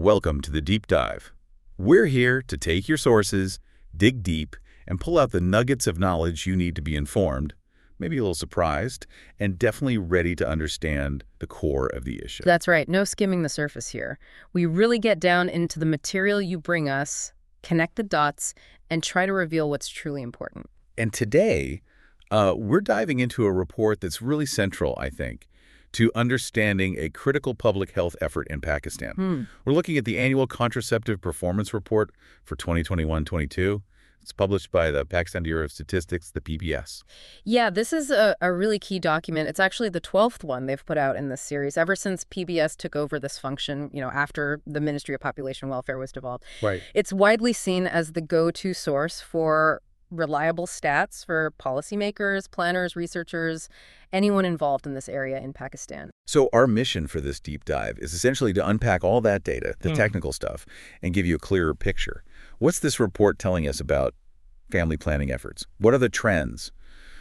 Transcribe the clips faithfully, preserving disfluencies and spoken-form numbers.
Welcome to the Deep Dive. We're here to take your sources, dig deep, and pull out the nuggets of knowledge you need to be informed, maybe a little surprised, and definitely ready to understand the core of the issue. That's right. No skimming the surface here. We really get down into the material you bring us, connect the dots, and try to reveal what's truly important. And today, uh, we're diving into a report that's really central, I think, to understanding a critical public health effort in Pakistan. Hmm. We're looking at the annual Contraceptive Performance Report for twenty twenty-one twenty-two. It's published by the Pakistan Bureau of Statistics, the P B S. Yeah, this is a, a really key document. It's actually the twelfth one they've put out in this series ever since P B S took over this function, you know, after the Ministry of Population Welfare was devolved. Right. It's widely seen as the go-to source for reliable stats for policymakers, planners, researchers, anyone involved in this area in Pakistan. So our mission for this deep dive is essentially to unpack all that data, the Mm. technical stuff, and give you a clearer picture. What's this report telling us about family planning efforts? What are the trends,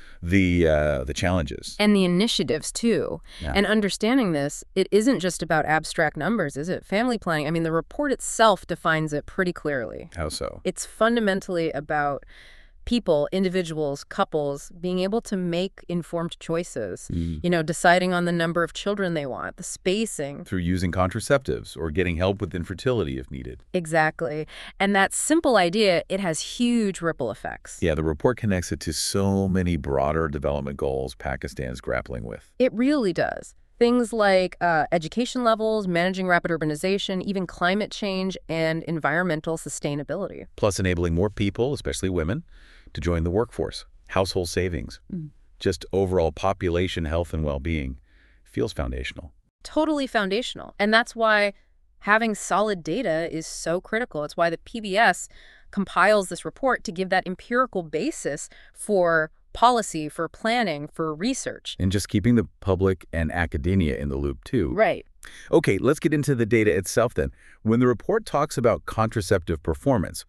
the uh, the challenges? And the initiatives, too. Yeah. And understanding this, it isn't just about abstract numbers, is it? Family planning, I mean, the report itself defines it pretty clearly. How so? It's fundamentally about people, individuals, couples being able to make informed choices, Mm. you know, deciding on the number of children they want, the spacing. Through using contraceptives or getting help with infertility if needed. Exactly. And that simple idea, it has huge ripple effects. Yeah, the report connects it to so many broader development goals Pakistan's grappling with. It really does. Things like uh, education levels, managing rapid urbanization, even climate change and environmental sustainability. Plus enabling more people, especially women, to join the workforce. Household savings, Mm. just overall population health and well-being feels foundational. Totally foundational. And that's why having solid data is so critical. It's why the P B S compiles this report to give that empirical basis for policy, for planning, for research. And just keeping the public and academia in the loop, too. Right. Okay, let's get into the data itself then. When the report talks about contraceptive performance,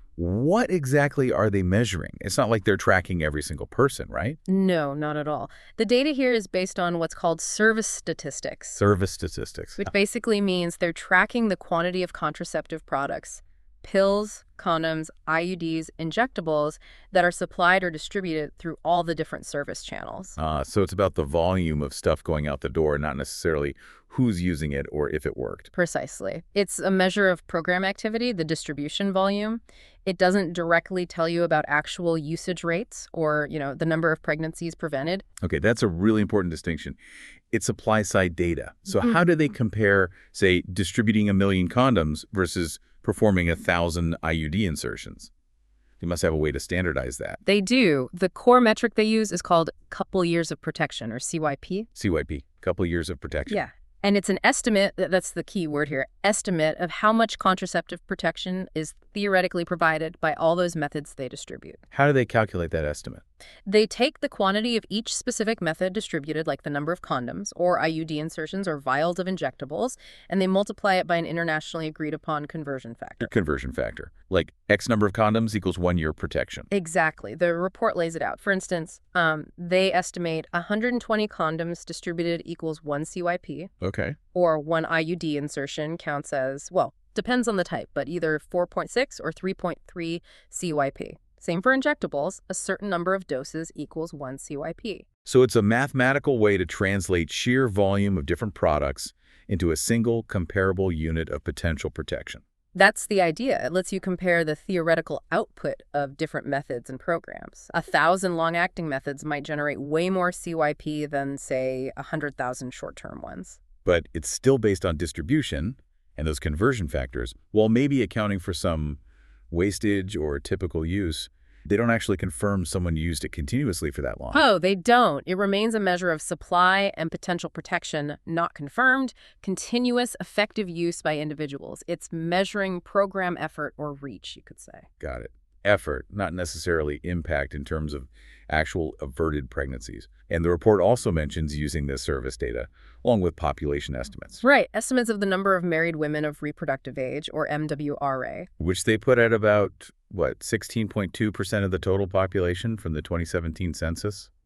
what exactly are they measuring? It's not like they're tracking every single person, right? No, not at all. The data here is based on what's called service statistics, Service statistics. which basically means they're tracking the quantity of contraceptive products, pills, condoms, I U Ds, injectables that are supplied or distributed through all the different service channels. Uh, so it's about the volume of stuff going out the door, not necessarily who's using it or if it worked. Precisely. It's a measure of program activity, the distribution volume. It doesn't directly tell you about actual usage rates or, you know, the number of pregnancies prevented. Okay, that's a really important distinction. It's supply-side data. So Mhm. how do they compare, say, distributing a million condoms versus performing a thousand I U D insertions? They must have a way to standardize that. They do. The core metric they use is called couple years of protection, or C Y P. C Y P, couple years of protection. Yeah. And it's an estimate, th- that's the key word here, estimate of how much contraceptive protection is theoretically provided by all those methods they distribute. How do they calculate that estimate? They take the quantity of each specific method distributed, like the number of condoms or I U D insertions or vials of injectables, and they multiply it by an internationally agreed upon conversion factor. Conversion factor. Like X number of condoms equals one year protection. Exactly. The report lays it out. For instance, um, they estimate one hundred twenty condoms distributed equals one C Y P, Okay. or one I U D insertion counts as, well, depends on the type, but either four point six or three point three C Y P. Same for injectables. A certain number of doses equals one C Y P. So it's a mathematical way to translate sheer volume of different products into a single comparable unit of potential protection. That's the idea. It lets you compare the theoretical output of different methods and programs. A thousand long-acting methods might generate way more C Y P than, say, one hundred thousand short-term ones. But it's still based on distribution and those conversion factors, while maybe accounting for some wastage or typical use. They don't actually confirm someone used it continuously for that long. Oh, they don't. It remains a measure of supply and potential protection, not confirmed, continuous effective use by individuals. It's measuring program effort or reach, you could say. Got it. Effort, not necessarily impact in terms of actual averted pregnancies. And the report also mentions using this service data along with population estimates, Right. Estimates of the number of married women of reproductive age, or M W R A. which they put at about, what, sixteen point two percent of the total population from the twenty seventeen census?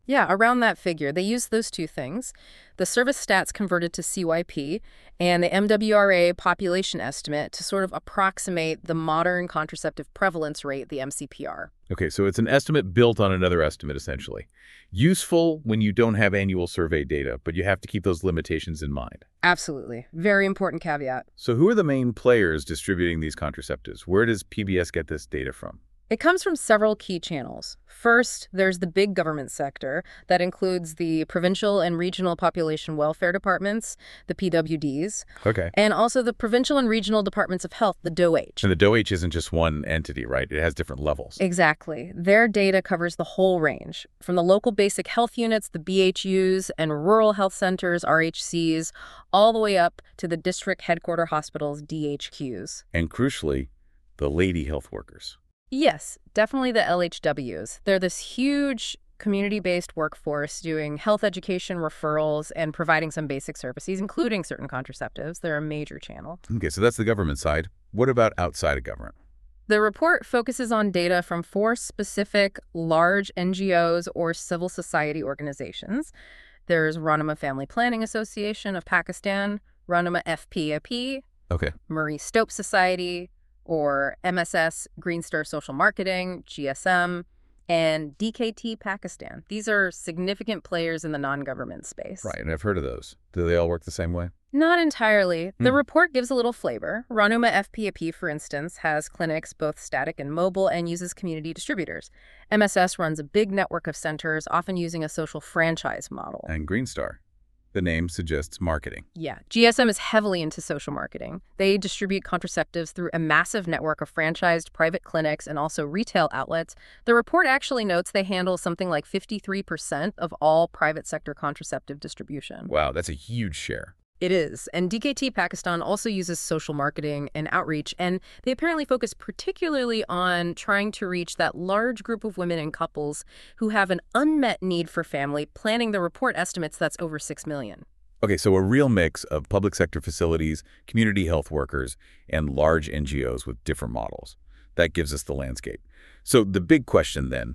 Yeah, around that figure. They use those two things. The service stats converted to C Y P and the M W R A population estimate to sort of approximate the modern contraceptive prevalence rate, the M C P R. Okay, so it's an estimate built on another estimate, essentially. Useful when you don't have annual survey data, but you have to keep those limitations in mind. Absolutely. Very important caveat. So who are the main players distributing these contraceptives? Where does P B S get this data from? It comes from several key channels. First, there's the big government sector that includes the provincial and regional population welfare departments, the P W Ds, Okay. and also the provincial and regional departments of health, the D O H. And the D O H isn't just one entity, right? It has different levels. Exactly. Their data covers the whole range, from the local basic health units, the B H Us, and rural health centers, R H Cs, all the way up to the district headquarter hospitals, D H Qs. And crucially, the lady health workers. Yes, definitely the L H Ws. They're this huge community-based workforce doing health education referrals and providing some basic services, including certain contraceptives. They're a major channel. Okay, so that's the government side. What about outside of government? The report focuses on data from four specific large N G Os or civil society organizations. There's Rahnuma Family Planning Association of Pakistan, Rahnuma F P A P, Okay. Marie Stopes Society, or M S S, Green Star Social Marketing, G S M, and D K T Pakistan. These are significant players in the non-government space. Right, and I've heard of those. Do they all work the same way? Not entirely. The Hmm. report gives a little flavor. Rahnuma F P A P, for instance, has clinics both static and mobile and uses community distributors. M S S runs a big network of centers, often using a social franchise model. And Green Star. The name suggests marketing. Yeah, G S M is heavily into social marketing. They distribute contraceptives through a massive network of franchised private clinics and also retail outlets. The report actually notes they handle something like fifty-three percent of all private sector contraceptive distribution. Wow, that's a huge share. It is. And D K T Pakistan also uses social marketing and outreach, and they apparently focus particularly on trying to reach that large group of women and couples who have an unmet need for family planning. The report estimates that's over six million. Okay, so a real mix of public sector facilities, community health workers, and large N G Os with different models. That gives us the landscape. So the big question then,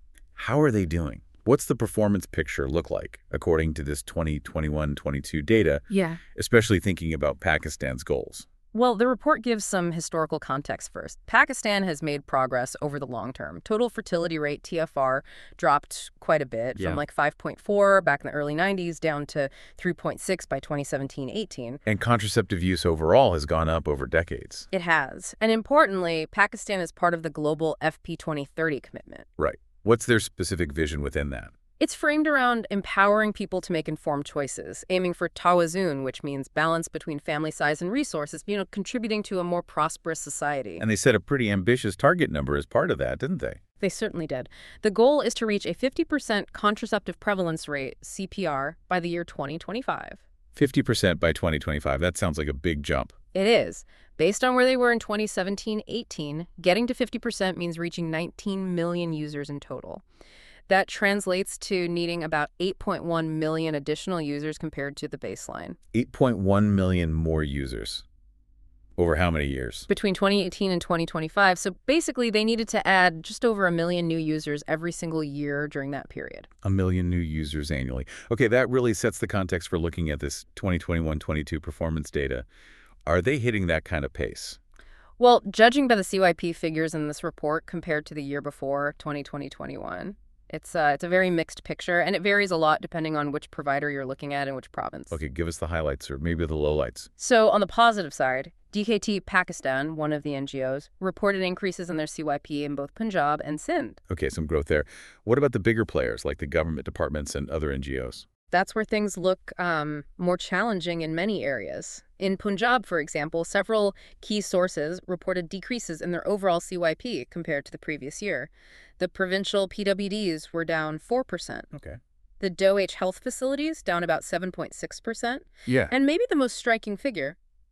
how are they doing? What's the performance picture look like according to this twenty twenty-one twenty-two data, Yeah. especially thinking about Pakistan's goals? Well, the report gives some historical context first. Pakistan has made progress over the long term. Total fertility rate, T F R, dropped quite a bit Yeah. from like five point four back in the early nineties down to three point six by twenty seventeen eighteen. And contraceptive use overall has gone up over decades. It has. And importantly, Pakistan is part of the global F P twenty thirty commitment. Right. What's their specific vision within that? It's framed around empowering people to make informed choices, aiming for tawazun, which means balance between family size and resources, you know, contributing to a more prosperous society. And they set a pretty ambitious target number as part of that, didn't they? They certainly did. The goal is to reach a fifty percent contraceptive prevalence rate, C P R, by the year twenty twenty-five. fifty percent by twenty twenty-five. That sounds like a big jump. It is. Based on where they were in twenty seventeen eighteen, getting to fifty percent means reaching nineteen million users in total. That translates to needing about eight point one million additional users compared to the baseline. eight point one million more users. Over how many years? Between twenty eighteen and twenty twenty-five, so basically they needed to add just over a million new users every single year during that period. A million new users annually. Okay, that really sets the context for looking at this twenty twenty-one twenty-two performance data. Are they hitting that kind of pace? Well, judging by the C Y P figures in this report compared to the year before, twenty twenty twenty-one, it's, uh, it's a very mixed picture, and it varies a lot depending on which provider you're looking at and which province. Okay, give us the highlights or maybe the lowlights. So on the positive side, D K T Pakistan, one of the N G Os, reported increases in their C Y P in both Punjab and Sindh. Okay, some growth there. What about the bigger players like the government departments and other N G Os? That's where things look um, more challenging in many areas. In Punjab, for example, several key sources reported decreases in their overall C Y P compared to the previous year. The provincial P W Ds were down four percent. Okay. The D O H health facilities down about seven point six percent. Yeah. And maybe the most striking figure,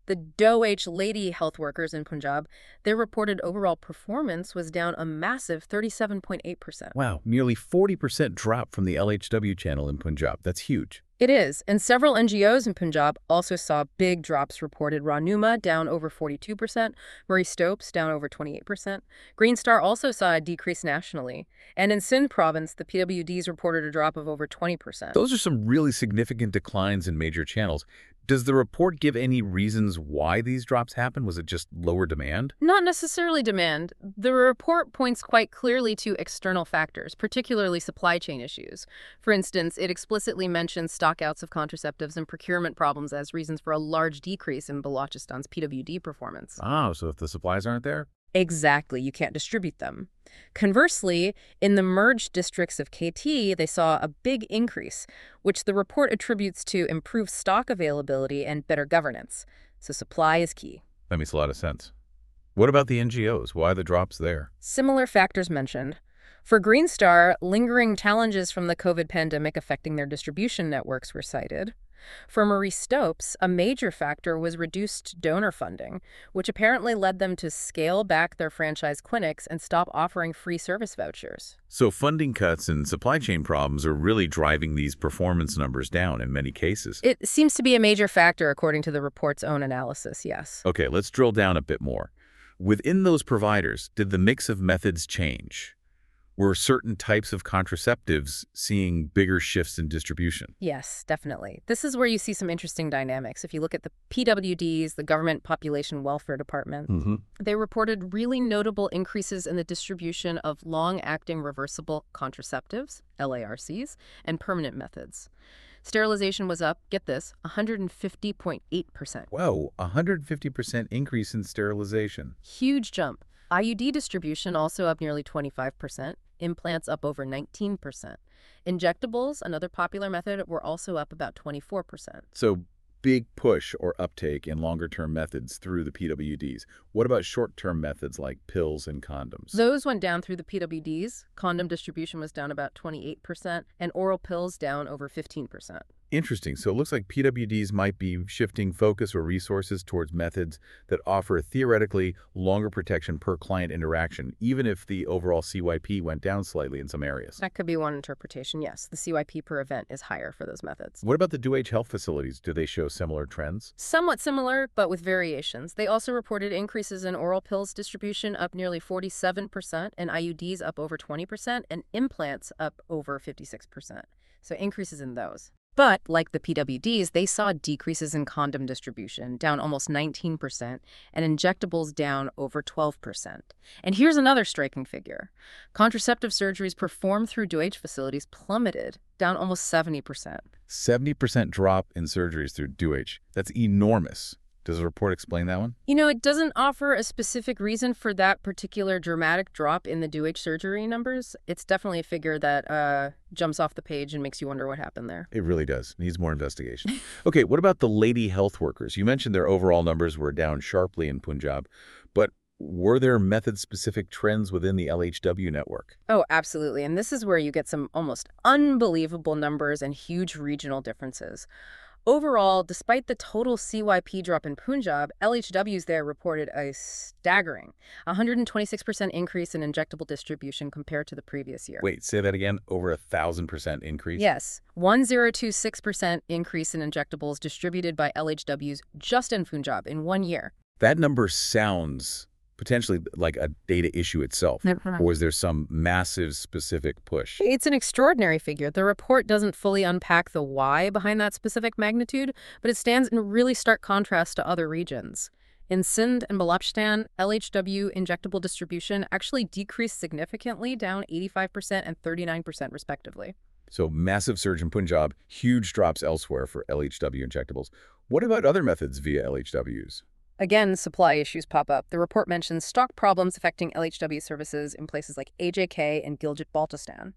The D O H lady health workers in Punjab, their reported overall performance was down a massive thirty-seven point eight percent. Wow, nearly forty percent drop from the L H W channel in Punjab. That's huge. It is, and several N G Os in Punjab also saw big drops reported. Ranuma down over forty-two percent, Murray Stopes down over twenty-eight percent. Green Star also saw a decrease nationally. And in Sindh province, the P W Ds reported a drop of over twenty percent. Those are some really significant declines in major channels. Does the report give any reasons why these drops happened? Was it just lower demand? Not necessarily demand. The report points quite clearly to external factors, particularly supply chain issues. For instance, it explicitly mentions stockouts of contraceptives and procurement problems as reasons for a large decrease in Balochistan's P W D performance. Oh, so if the supplies aren't there? Exactly, you can't distribute them. Conversely, in the merged districts of K T, they saw a big increase, which the report attributes to improved stock availability and better governance. So supply is key. That makes a lot of sense. What about the N G Os? Why the drops there? Similar factors mentioned. For Green Star, lingering challenges from the COVID pandemic affecting their distribution networks were cited. For Murray Stopes, a major factor was reduced donor funding, which apparently led them to scale back their franchise clinics and stop offering free service vouchers. So funding cuts and supply chain problems are really driving these performance numbers down in many cases. It seems to be a major factor according to the report's own analysis, yes. Okay, let's drill down a bit more. Within those providers, did the mix of methods change? Were certain types of contraceptives seeing bigger shifts in distribution? Yes, definitely. This is where you see some interesting dynamics. If you look at the P W Ds, the Government Population Welfare Department, Mm-hmm. they reported really notable increases in the distribution of long-acting reversible contraceptives, L A R Cs, and permanent methods. Sterilization was up, get this, one hundred fifty point eight percent. Whoa, one hundred fifty percent increase in sterilization. Huge jump. I U D distribution also up nearly twenty-five percent. Implants up over nineteen percent. Injectables, another popular method, were also up about twenty-four percent. So big push or uptake in longer-term methods through the P W Ds. What about short-term methods like pills and condoms? Those went down through the P W Ds. Condom distribution was down about twenty-eight percent, and oral pills down over fifteen percent. Interesting. So it looks like P W Ds might be shifting focus or resources towards methods that offer theoretically longer protection per client interaction, even if the overall C Y P went down slightly in some areas. That could be one interpretation, yes. The C Y P per event is higher for those methods. What about the D O H health facilities? Do they show similar trends? Somewhat similar, but with variations. They also reported increases in oral pills distribution up nearly forty-seven percent, and I U Ds up over twenty percent, and implants up over fifty-six percent. So increases in those. But, like the P W Ds, they saw decreases in condom distribution, down almost nineteen percent, and injectables down over twelve percent. And here's another striking figure. Contraceptive surgeries performed through D O H facilities plummeted, down almost seventy percent. seventy percent drop in surgeries through D O H. That's enormous. Does the report explain that one? You know, it doesn't offer a specific reason for that particular dramatic drop in the D O H surgery numbers. It's definitely a figure that uh, jumps off the page and makes you wonder what happened there. It really does. Needs more investigation. Okay, what about the lady health workers? You mentioned their overall numbers were down sharply in Punjab, but were there method-specific trends within the L H W network? Oh, absolutely. And this is where you get some almost unbelievable numbers and huge regional differences. Overall, despite the total C Y P drop in Punjab, L H Ws there reported a staggering one hundred twenty-six percent increase in injectable distribution compared to the previous year. Wait, say that again? Over a thousand percent increase? Yes, one thousand twenty-six percent increase in injectables distributed by L H Ws just in Punjab in one year. That number sounds potentially like a data issue itself. Or was there some massive specific push? It's an extraordinary figure. The report doesn't fully unpack the why behind that specific magnitude, but it stands in really stark contrast to other regions. In Sindh and Balochistan, L H W injectable distribution actually decreased significantly, down eighty-five percent and thirty-nine percent respectively. So massive surge in Punjab, huge drops elsewhere for L H W injectables. What about other methods via L H Ws? Again, supply issues pop up. The report mentions stock problems affecting L H W services in places like A J K and Gilgit-Baltistan.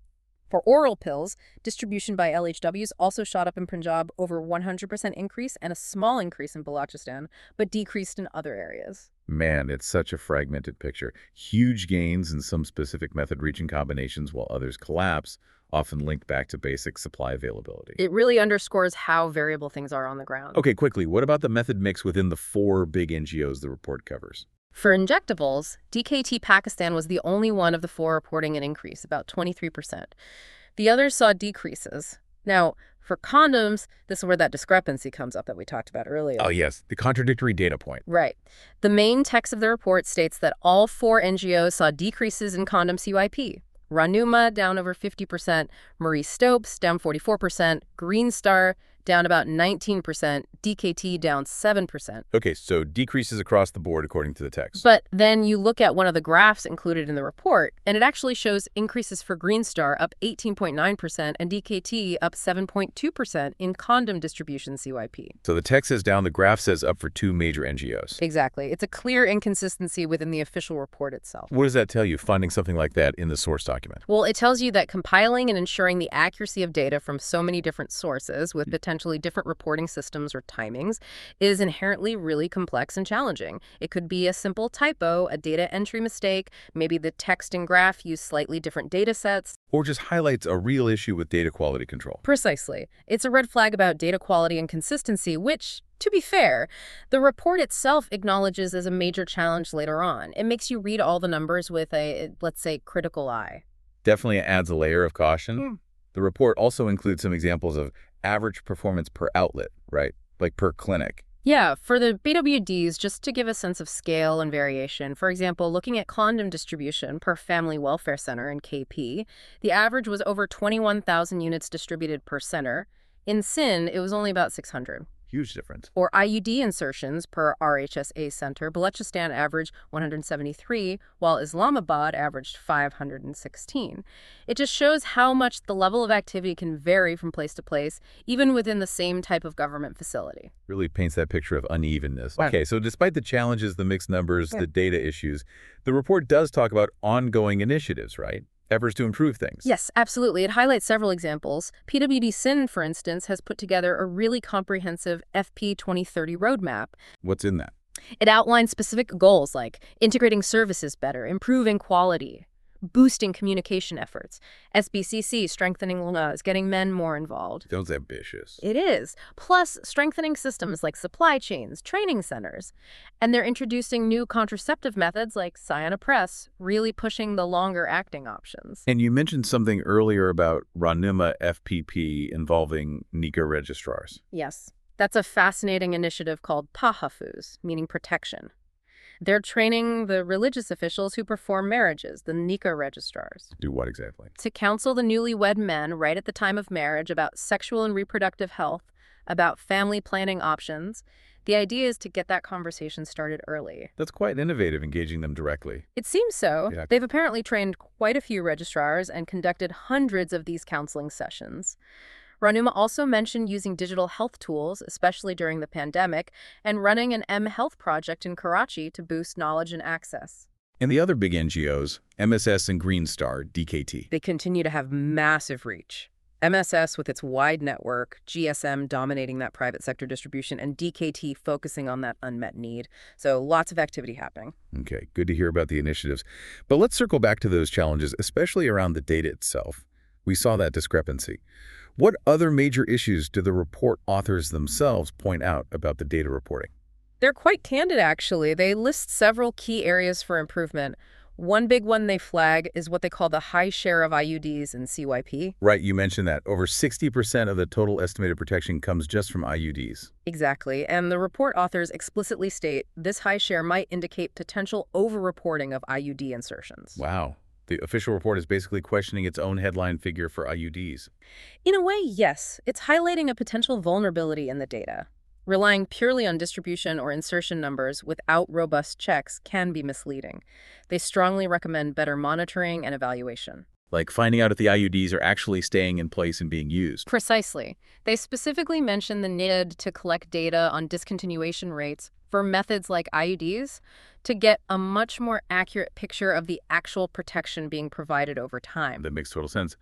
For oral pills, distribution by L H Ws also shot up in Punjab, over one hundred percent increase, and a small increase in Balochistan, but decreased in other areas. Man, it's such a fragmented picture. Huge gains in some specific method reaching combinations while others collapse, often linked back to basic supply availability. It really underscores how variable things are on the ground. Okay, quickly, what about the method mix within the four big N G Os the report covers? For injectables, D K T Pakistan was the only one of the four reporting an increase, about twenty-three percent. The others saw decreases. Now, for condoms, this is where that discrepancy comes up that we talked about earlier. Oh, yes, the contradictory data point. Right. The main text of the report states that all four N G Os saw decreases in condom C Y P. Ranuma down over fifty percent, Marie Stopes down forty-four percent, Green Star down about nineteen percent, D K T down seven percent. Okay, so decreases across the board according to the text. But then you look at one of the graphs included in the report, and it actually shows increases for Green Star up eighteen point nine percent and D K T up seven point two percent in condom distribution C Y P. So the text says down, the graph says up for two major N G Os. Exactly. It's a clear inconsistency within the official report itself. What does that tell you, finding something like that in the source document? Well, it tells you that compiling and ensuring the accuracy of data from so many different sources with potentially different reporting systems or timings is inherently really complex and challenging. It could be a simple typo, a data entry mistake, maybe the text and graph use slightly different data sets. Or just highlights a real issue with data quality control. Precisely. It's a red flag about data quality and consistency, which, to be fair, the report itself acknowledges as a major challenge later on. It makes you read all the numbers with a, let's say, critical eye. Definitely adds a layer of caution. Mm. The report also includes some examples of average performance per outlet, right? Like per clinic. Yeah, for the B W Ds, just to give a sense of scale and variation, for example, looking at condom distribution per Family Welfare Center in K P, the average was over twenty-one thousand units distributed per center. In S I N, it was only about six hundred. Huge difference. Or I U D insertions per R H S A center, Balochistan averaged one hundred seventy-three, while Islamabad averaged five hundred sixteen. It just shows how much the level of activity can vary from place to place, even within the same type of government facility. Really paints that picture of unevenness. Wow. Okay, so despite the challenges, the mixed numbers, Yeah. the data issues, the report does talk about ongoing initiatives, right? Efforts to improve things. Yes, absolutely. It highlights several examples. P W D S I N, for instance, has put together a really comprehensive F P twenty thirty roadmap. What's in that? It outlines specific goals like integrating services better, improving quality, boosting communication efforts, S B C C strengthening laws, getting men more involved. Sounds ambitious. It is. Plus, strengthening systems like supply chains, training centers. And they're introducing new contraceptive methods like Cyanopress, really pushing the longer-acting options. And you mentioned something earlier about Ranuma F P P involving NICA registrars. Yes. That's a fascinating initiative called Tahafuz, meaning protection. They're training the religious officials who perform marriages, the NICA registrars, Do what exactly? to counsel the newlywed men right at the time of marriage about sexual and reproductive health, about family planning options. The idea is to get that conversation started early. That's quite innovative, engaging them directly. It seems so. Yeah. They've apparently trained quite a few registrars and conducted hundreds of these counseling sessions. Ranuma also mentioned using digital health tools, especially during the pandemic, and running an M-Health project in Karachi to boost knowledge and access. And the other big N G Os, M S S and Green Star, D K T. They continue to have massive reach. M S S with its wide network, G S M dominating that private sector distribution, and D K T focusing on that unmet need. So lots of activity happening. Okay, good to hear about the initiatives. But let's circle back to those challenges, especially around the data itself. We saw that discrepancy. What other major issues do the report authors themselves point out about the data reporting? They're quite candid, actually. They list several key areas for improvement. One big one they flag is what they call the high share of I U Ds in C Y P. Right, you mentioned that. Over sixty percent of the total estimated protection comes just from I U Ds. Exactly. And the report authors explicitly state this high share might indicate potential over-reporting of I U D insertions. Wow. The official report is basically questioning its own headline figure for I U Ds. In a way, yes. It's highlighting a potential vulnerability in the data. Relying purely on distribution or insertion numbers without robust checks can be misleading. They strongly recommend better monitoring and evaluation. Like finding out if the I U Ds are actually staying in place and being used. Precisely. They specifically mention the need to collect data on discontinuation rates for methods like I U Ds to get a much more accurate picture of the actual protection being provided over time. That makes total sense.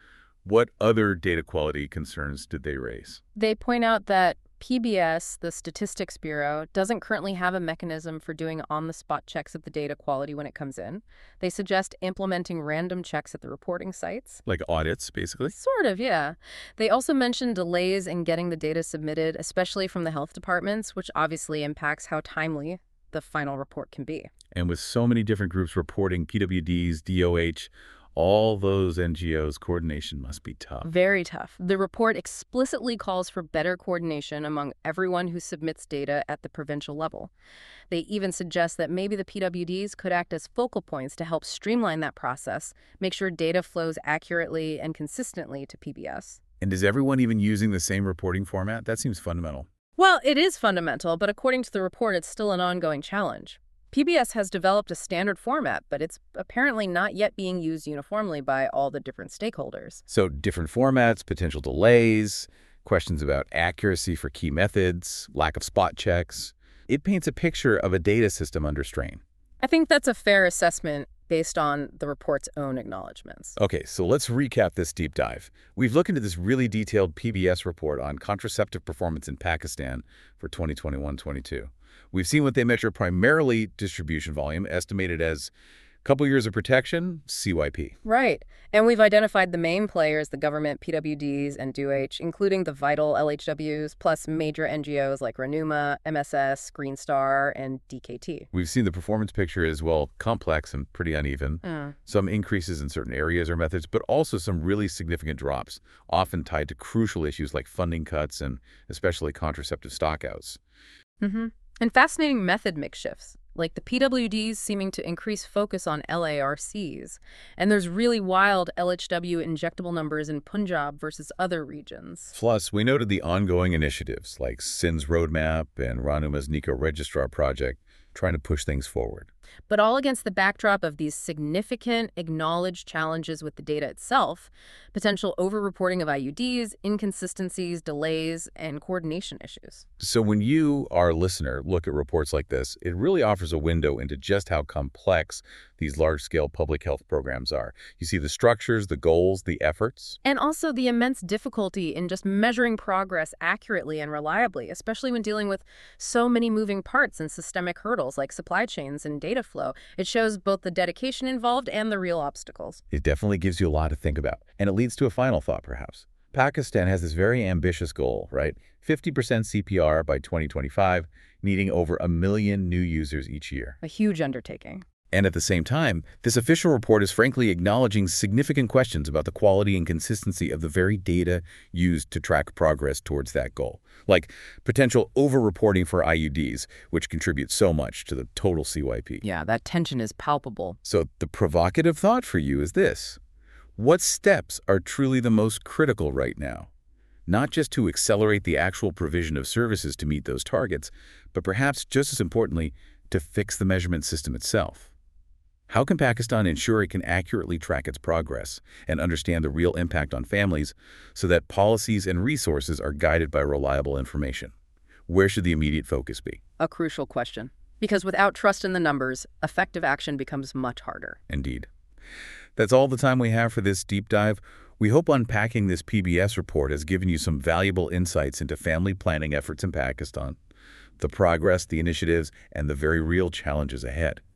What other data quality concerns did they raise? They point out that P B S, the Statistics Bureau, doesn't currently have a mechanism for doing on-the-spot checks of the data quality when it comes in. They suggest implementing random checks at the reporting sites. Like audits, basically? Sort of, yeah. They also mentioned delays in getting the data submitted, especially from the health departments, which obviously impacts how timely the final report can be. And with so many different groups reporting P W Ds, D O H, all those N G Os, coordination must be tough. Very tough. The report explicitly calls for better coordination among everyone who submits data at the provincial level. They even suggest that maybe the P W Ds could act as focal points to help streamline that process, make sure data flows accurately and consistently to P B S. And is everyone even using the same reporting format? That seems fundamental. Well, it is fundamental, but according to the report, it's still an ongoing challenge. P B S has developed a standard format, but it's apparently not yet being used uniformly by all the different stakeholders. So different formats, potential delays, questions about accuracy for key methods, lack of spot checks. It paints a picture of a data system under strain. I think that's a fair assessment based on the report's own acknowledgments. Okay, so let's recap this deep dive. We've looked into this really detailed P B S report on contraceptive performance in Pakistan for twenty twenty-one twenty-two. We've seen what they measure, primarily distribution volume, estimated as a couple years of protection, C Y P. Right. And we've identified the main players, the government, P W Ds, and D O H, including the vital L H Ws, plus major N G Os like Renuma, M S S, Green Star, and D K T. We've seen the performance picture is, well, complex and pretty uneven. Mm. Some increases in certain areas or methods, but also some really significant drops, often tied to crucial issues like funding cuts and especially contraceptive stockouts. Mm-hmm. And fascinating method mix shifts, like the P W Ds seeming to increase focus on L A R Cs. And there's really wild L H W injectable numbers in Punjab versus other regions. Plus, we noted the ongoing initiatives like S I N's roadmap and Ranuma's NICO registrar project trying to push things forward. But all against the backdrop of these significant, acknowledged challenges with the data itself, potential over-reporting of I U Ds, inconsistencies, delays, and coordination issues. So when you, our listener, look at reports like this, it really offers a window into just how complex these large-scale public health programs are. You see the structures, the goals, the efforts. And also the immense difficulty in just measuring progress accurately and reliably, especially when dealing with so many moving parts and systemic hurdles like supply chains and data flow. It shows both the dedication involved and the real obstacles. It definitely gives you a lot to think about. And it leads to a final thought, perhaps. Pakistan has this very ambitious goal, right? fifty percent C P R by twenty twenty-five, needing over a million new users each year. A huge undertaking. And at the same time, this official report is frankly acknowledging significant questions about the quality and consistency of the very data used to track progress towards that goal, like potential over-reporting for I U Ds, which contribute so much to the total C Y P. Yeah, that tension is palpable. So the provocative thought for you is this. What steps are truly the most critical right now? Not just to accelerate the actual provision of services to meet those targets, but perhaps just as importantly, to fix the measurement system itself. How can Pakistan ensure it can accurately track its progress and understand the real impact on families so that policies and resources are guided by reliable information? Where should the immediate focus be? A crucial question. Because without trust in the numbers, effective action becomes much harder. Indeed. That's all the time we have for this deep dive. We hope unpacking this P B S report has given you some valuable insights into family planning efforts in Pakistan, the progress, the initiatives, and the very real challenges ahead.